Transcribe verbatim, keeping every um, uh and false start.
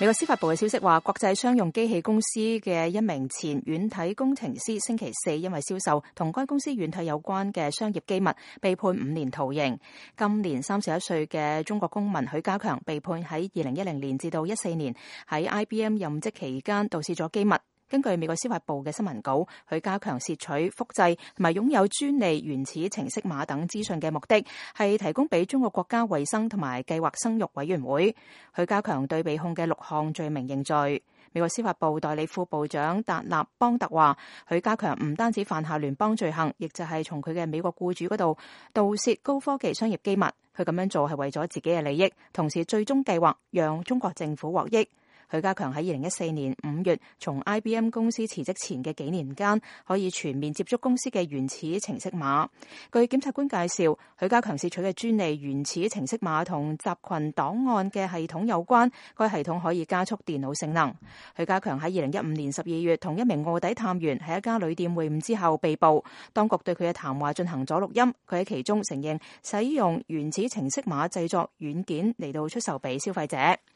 美國司法部嘅消息話，國際商用機器公司嘅一名前軟體工程師星期四因為銷售同該公司軟體有關嘅商業機密，被判五年徒刑。今年三十一歲嘅中國公民許家強被判喺二零一零年至到一四年喺 I B M 任職期間盜竊咗機密。根據美國司法部嘅新聞稿，許家強竊取、複製同埋擁有專利原始程式碼等資訊嘅目的係提供俾中國國家衛生同埋計劃生育委員會。許家強對被控嘅六項罪名認罪。美國司法部代理副部長達納邦特話，許家強唔單止犯下聯邦罪行，亦就係從佢嘅美國僱主嗰度盜竊高科技商業機密。佢咁樣做係為咗自己嘅利益，同時最終計劃讓中國政府獲益。許家強喺二零一四年五月從 I B M 公司辭職前嘅幾年間，可以全面接觸公司嘅原始程式碼。據檢察官介紹，許家強竊取嘅專利原始程式碼同集群檔案嘅系統有關，該系統可以加速電腦性能。許家強喺二零一五年十二月同一名臥底探員喺一家旅店會晤之後被捕，當局對佢嘅談話進行咗錄音，佢喺其中承認使用原始程式碼製作軟件嚟到出售俾消費者。